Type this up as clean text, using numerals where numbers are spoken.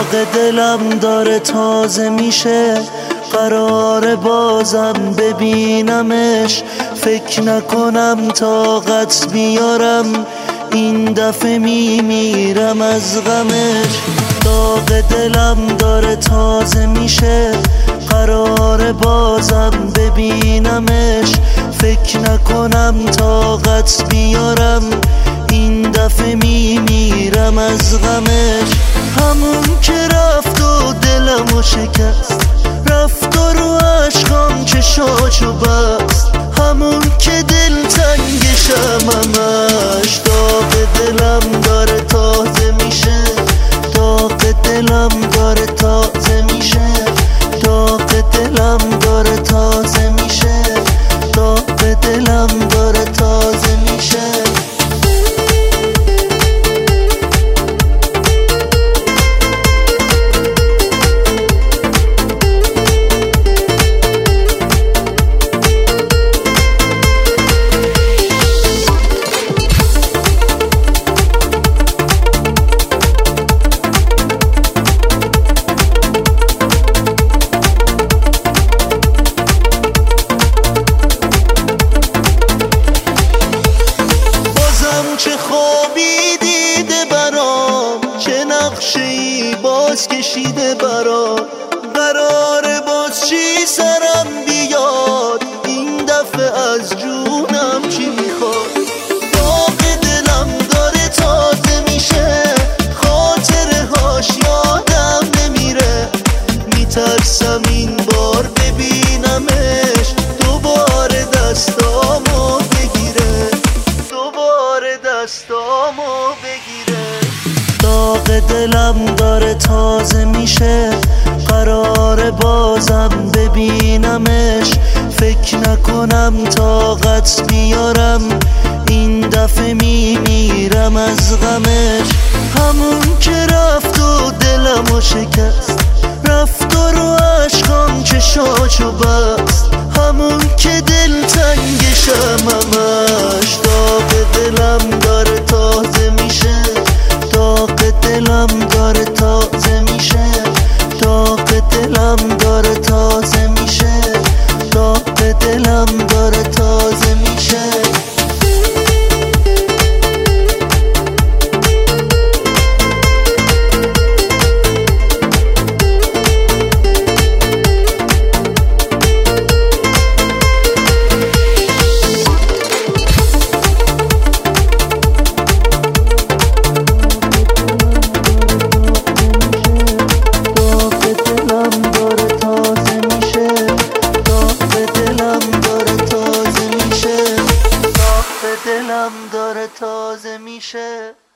داغ دلم داره تازه میشه، قرار بازم ببینمش. فکر نکنم طاقت بیارم، این دفعه میمیرم از غمش. داغ دلم داره تازه میشه، قرار بازم ببینمش. فکر نکنم طاقت بیارم، این دفعه میمیرم از غمش. همون که رفت و دلمو شکست، رفت و رو عشقام چشاشو بست. همون که دل تنگشم همش، داغ دلم داره تازه میشه. داغ دلم داره تازه میشه، داغ دلم داره تازه میشه، داغ دلم داره تازه میشه. چه خوابی دیده برام، چه نقشه‌ای باز کشیده برام. قراره باز چی سرم بیاد، این دفعه از جونم چی میخواد. داغ دلم داره تازه میشه، خاطره هاش یادم نمیره. میترسم این بار ببینمش، دوباره دستامو دستامو بگیره. داغ دلم داره تازه میشه، قرار بازم ببینمش. فکر نکنم طاقت بیارم، این دفعه میمیرم از غمش. همون که رفت و دلمو شکست، رفت و رو عشقام چشاشو بست. همون که دل تنگشم همش، داغ دلم داره تازه میشه. داغ دلم داره تازه میشه، داغ دلم داره تازه میشه، داغ دلم داره تازه میشه. دلم داره تازه میشه.